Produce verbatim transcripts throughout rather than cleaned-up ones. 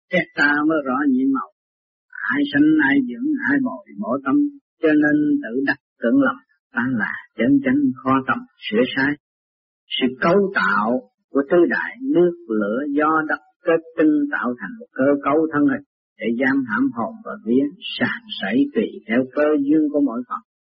Xét ta mới rõ nhiệm màu, ai sanh ai dưỡng ai bồi mỗi tâm, cho nên tự đặt tưởng lầm, ta là chân chánh khó tầm sửa sai. Sự cấu tạo của tứ đại nước lửa gió đất kết tinh tạo thành một cơ cấu thân hình để giam hãm hồn và vía sàn sảy tùy theo cơ duyên của mỗi phần.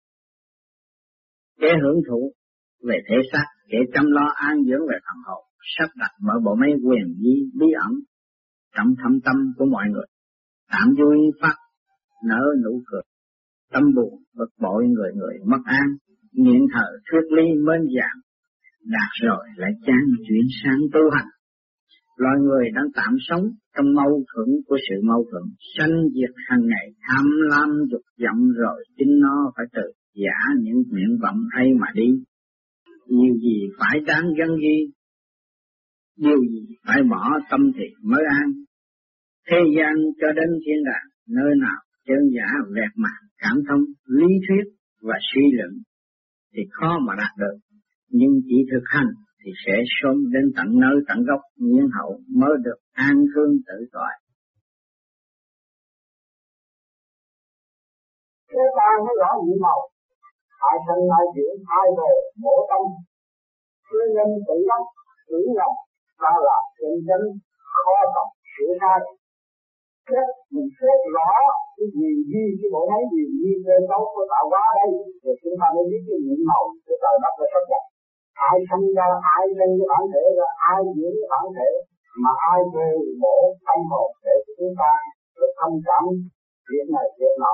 Kẻ hưởng thụ về thể xác, kẻ chăm lo an dưỡng về phần hồn, sắp đặt mở bộ máy quyền vi bí ẩn trong thâm tâm của mọi người. Tạm vui phát nở nụ cười, tâm buồn bực bội người người mất an, nghiện thở thuyết ly mến dạng, đạt rồi lại chán chuyển sang tu hành. Loài người đang tạm sống trong mâu thuẫn của sự mâu thuẫn, sanh diệt hàng ngày, tham lam dục vọng rồi chính nó phải tự giả những nguyện vọng ấy mà đi. Nhiều gì phải đáng gắn ghi, điều gì phải bỏ tâm thì mới an. Thế gian cho đến thiên đàng, nơi nào chân giả vẹt mạc cảm thông lý thuyết và suy luận thì khó mà đạt được, nhưng chỉ thực hành thì sẽ sớm đến tận nơi tận gốc nhiên hậu mới được an cương tự tại. Thế ta mới rõ nhiệm màu, ai sanh ai dưỡng ai về mỗi tâm, chưa nhân tự đắc tự nhập, ta là chân chánh khó tầm sửa sai. Xét mình xét rõ cái gì gì cái bộ máy gì gì cơ cấu của tạo hóa đây, rồi chúng ta mới biết cái nhiệm màu của trời đất là sắp đặt. Ai sanh ra, ai lên cái bản thể ra, ai dưỡng cái bản thể, mà ai về bổ tâm hồn để chúng ta được thông cảm việc này việc nọ.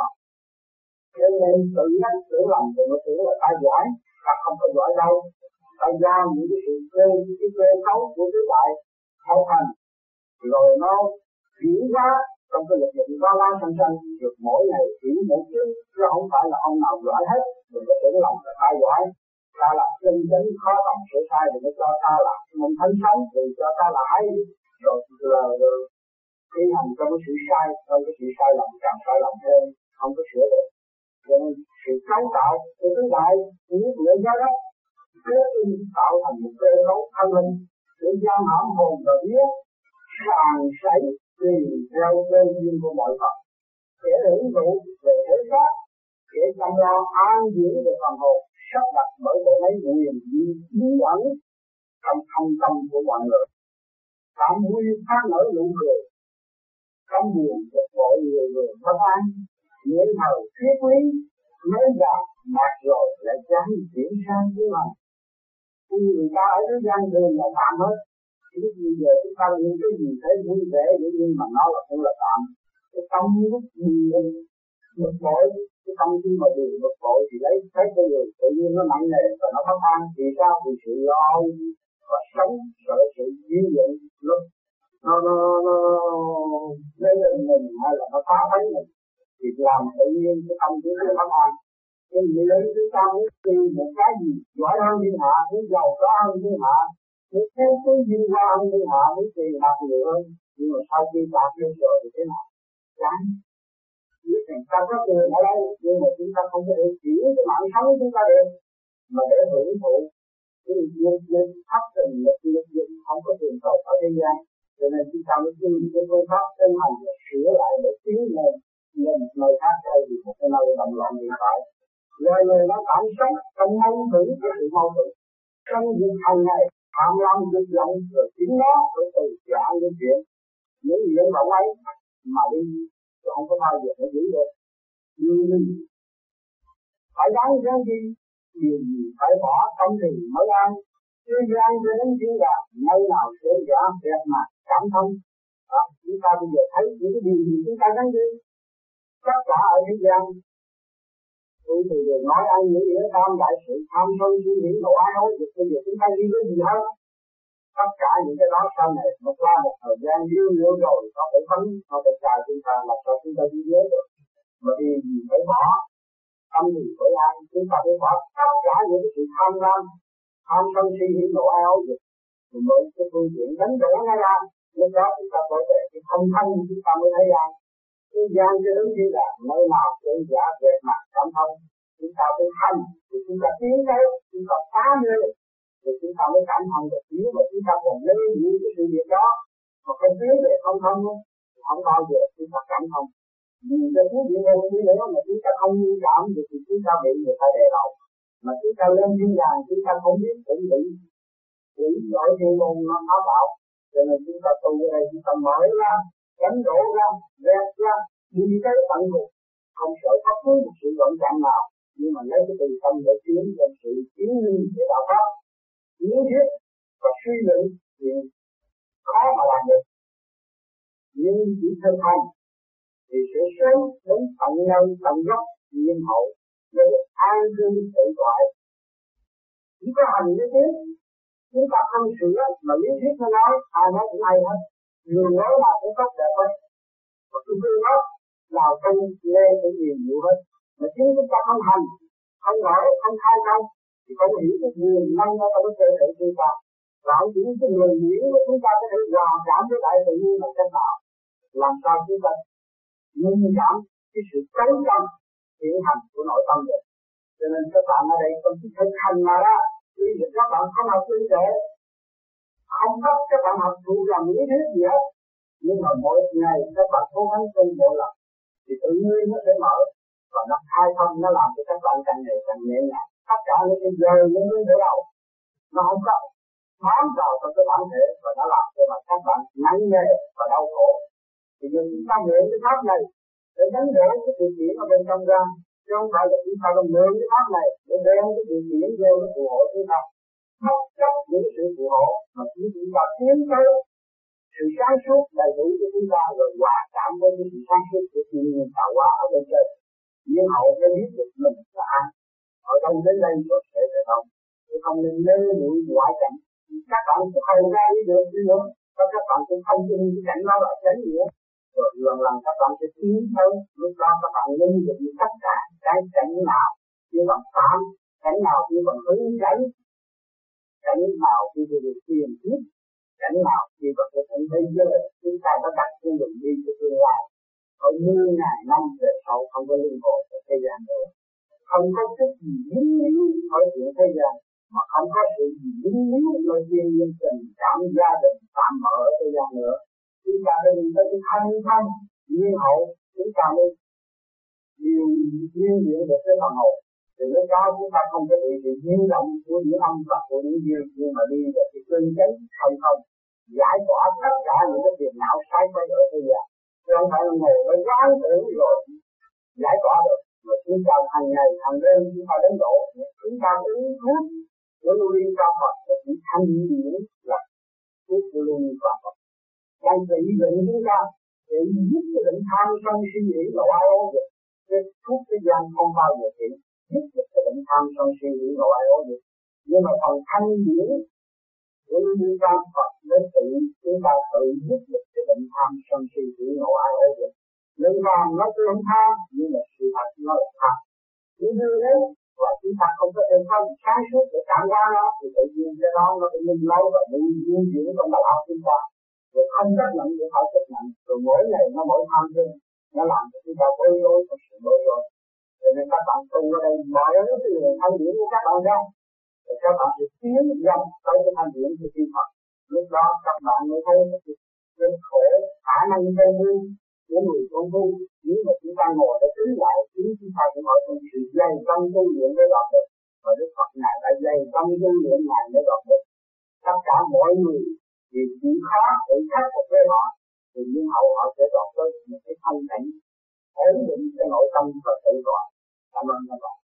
Cho nên tự nhắc tự lòng thì nó tưởng là ta giỏi, ta không có giỏi đâu. Ta giam những cái sự cơ, cái cơ cấu của cái đại thấu hành, rồi nó chuyển hóa trong cái lực lượng bao la sanh sanh, được mỗi ngày chuyển một chút, chứ không phải là ông nào giỏi hết. Đừng có tưởng lòng là ta giỏi, ta là chân chánh khó tầm sửa sai, đừng có cho ta là mình thánh sống, thì cho ta là hay, rồi là thi hành trong cái sự sai, trong cái sự sai lầm càng sai lầm hơn, không có sửa được. Cho nên sự cấu tạo của cái đại nước lửa gió đất kết tinh tạo thành một cơ cấu thân hình để giam hãm hồn và vía sàn sảy tùy theo cơ duyên của mọi vật. Kẻ hưởng thụ về thể xác, kẻ chăm lo an dưỡng về phần hồn, sắp đặt bởi bộ máy quyền bí bí ẩn trong thâm tâm của mọi người. Tạm vui phát nở nụ cười, tâm buồn bực bội người người bất an, những thời thiết quý mới gặp mạt rồi lại chán chuyển sang thứ hành. Khi người ta ở thế gian đường là tạm hết, lúc bây giờ chúng ta nhìn cái gì thấy vui vẻ vậy, nhưng mà nó là cũng là tạm. Cái tâm lúc gì bực bội, cái tâm khi mà buồn bực bội thì lấy thấy cái người tự nhiên nó nặng nề và nó bất an. Vì sao? Vì sự lo và sống sợ sự dữ dội nó nó nó nó lấy lên mình hay là nó phá phái mình, thì làm tự nhiên cái tâm của nó bất an. Nhưng vì lấy chúng ta muốn tìm một cái gì giỏi hơn thiên hạ, muốn giàu có hơn thiên hạ, muốn phú quý vinh hoa hơn thiên hạ, muốn tiền bạc nhiều hơn, nhưng mà sau khi đạt được rồi thì thế nào? Chán. Biết rằng ta có tiền ở đây, nhưng mà chúng ta không có thể chuyển cái mạng sống của chúng ta được, mà để hưởng thụ cái lực lực thấp tình lực lực lực không có tiền cầu ở thế gian. Cho nên chúng ta mới tìm cái phương pháp chân hành để sửa lại để tiến lên lên một nơi khác thay vì một cái nơi động loạn hiện tại. Rồi người nó cảm sống trong mâu thuẫn của sự mâu thuẫn, trong việc hàng ngày tham lam dục vọng, rồi chính nó phải từ giả những chuyện những nguyện vọng ấy mà đi, chứ không có bao giờ phải giữ được. Nhưng phải đáng ghen gì, điều gì phải bỏ tâm thì mới an. Thế gian cho đến thiên đàng, nơi nào sẽ giả đẹp mà cảm thông. Đó, chúng ta bây giờ thấy những cái điều gì chúng ta gắn đi, tất cả ở thế gian. Tôi thì đều nói anh những nghĩa tham đại sự tham sân si hỉ nộ ái ố, bây giờ chúng ta đi với gì hơn? Tất cả những cái đó sau này một qua một thời gian yêu yêu rồi nó phải phấn, nó phải trả chúng ta làm sao chúng ta đi nhớ được. Mà điều gì phải bỏ, tâm gì phải an, chúng ta phải bỏ tất cả những cái sự tham lam, tham sân si hỉ nộ ái ố, rồi mới cái phương tiện đánh đổ nó ra. Lúc đó chúng ta phải về cái không thân chúng ta mới thấy an. Thế gian cho đến như là nơi nào chân giả về mặt cảm thông, chúng ta phải hành thì chúng ta tiến tới, chúng ta phá mê thì chúng ta mới cảm thông được. Nếu mà chúng ta còn lấy những cái sự việc đó mà không tiến về không thông, không bao giờ chúng ta cảm thông. Vì cái thứ gì đâu như nữa mà chúng ta không như cảm thì chúng ta bị người ta đè đầu. Mà chúng ta lên thiên đàng chúng ta không biết chuẩn bị quỷ giỏi thiên môn nó phá bạo. Cho nên chúng ta tu ở đây chúng ta mở ra, đánh đổ ra, vẹt ra, đi tới tận cùng, không sợ bất cứ một sự loạn trạng nào, nhưng mà lấy cái từ tâm để tiến cho sự tiến linh để đạo pháp, lý thuyết và suy luận thì khó mà làm được. Nhưng chỉ thân hành thì sẽ sớm đến tận nơi tận gốc nhiên hậu để an cư tự tại. Chỉ có hành như thế, chúng ta không sửa mà lý thuyết nó nói, ai nói cũng hay hết. Người nói nào cũng tốt đẹp hết. Và tôi tôi nói, nào không nghe cũng nhiều nhiều hết. Mà chính chúng ta không hành, không mở, không khai thông, thì không hiểu cái nguồn năng ở trong cái cơ thể chúng ta. Và chỉ cái nguồn nhiễm của chúng ta có thể hòa cảm với đại tự nhiên một cách nào. Làm sao chúng ta minh cảm cái sự cấu tâm hiện hành của nội tâm được. Cho nên các bạn ở đây không chỉ thực hành mà đó, tuy là các bạn không học tư tế, không bắt các bạn học thuộc lòng lý thuyết gì hết, nhưng mà mỗi ngày các bạn cố gắng tu bộ lòng thì tự nhiên nó sẽ mở và nó khai thông, nó làm cho các bạn càng ngày càng nhẹ nhàng. Tất cả những cái giờ những cái để đâu nó không có bám vào trong cái bản thể và nó làm cho các bạn nặng nề và đau khổ. Thì giờ chúng ta mượn cái pháp này để đánh đổ cái sự kiện ở bên trong ra, chứ không phải là chúng ta là mượn cái pháp này để đem cái sự kiện vô cái phù hộ chúng ta. Bất chấp những sự phù hộ mà chúng ta tiến tới sự sáng suốt đầy đủ của chúng ta, rồi hòa cảm với cái sự sáng suốt của thiên nhiên tạo hóa ở bên trên. Nhưng hậu mới biết được mình là ai, ở đâu đến đây rồi sẽ về đâu, chứ không nên mê muội ngoại cảnh. Các bạn cũng hầu ra đi được đi nữa, và các bạn cũng không tin cái cảnh đó là chánh nữa. Rồi lần lần các bạn sẽ tiến tới, lúc đó các bạn nên được tất cả cái cảnh nào như bằng phạm, cảnh nào như bằng hướng dẫn, cảnh nào như được tiền thiết, cảnh nào như bằng cái cảnh bây giờ chúng ta đã đặt trên đường đi của tương lai. Ở mười ngàn năm về sau không có linh hồn của thế gian nữa, không có chút gì dính líu ở chuyện thế gian, mà không có sự gì dính líu nơi thiên nhiên tình cảm gia đình tạm mở ở thế gian nữa. Chúng ta đã đi tới cái thanh thanh nhiên hậu, chúng ta mới điều duyên diện được cái phần hồn. Thì lúc đó chúng ta không có bị sự duyên động của những âm và của những duyên, nhưng mà đi về cái cơn cháy không không giải tỏa tất cả những cái phiền não sai quay ở thế gian. Chứ không phải là ngồi với quán tưởng rồi giải tỏa được. Mà chúng ta hàng ngày hàng đêm chúng ta đánh đổ, chúng ta uống thuốc của lưu ly qua Phật để chỉ thanh điển là thuốc của lưu ly qua Phật. Đang trị bệnh chúng ta để giúp cái bệnh tham sân si nghĩ là ai ố được. Cái thuốc thế gian không bao giờ trị giúp được cái bệnh tham sân si nghĩ là ai ố được. Nhưng mà phần thanh điển của lưu ly qua Phật để trị chúng ta tự giúp được cái bệnh tham sân si nghĩ là ai ố được. Nên làm nó tương tham, nhưng mà sự thật nó là tham. Nếu như thế, và chúng ta không có thêm không sáng suốt để cảm hóa nó, thì tự nhiên cái đó nó bị minh lâu và bị duyên chuyển trong đầu óc chúng ta. Rồi không chấp nhận để phải chấp nhận, rồi mỗi ngày nó mỗi tham thêm, nó làm cho chúng ta bối rối và sự bối rối. Cho nên các bạn tu ở đây mở cái đường thanh điển của các bạn ra, rồi các bạn sẽ tiến dần tới cái thanh điển của thiên Phật. Lúc đó các bạn mới thấy cái khổ khả năng vô vi của người con tu. Nếu mà chúng ta ngồi để tính lại, chính chúng ta cũng ở trong sự dày tâm tu luyện để đạt được. Và Đức Phật Ngài đã dày tâm tu luyện Ngài để đạt được. Tất cả mọi người thì chịu khó để khắc phục với họ, thì nhưng hậu họ sẽ đạt tới một cái thanh cảnh ổn định cho nội tâm và tự do. Cảm ơn các bạn.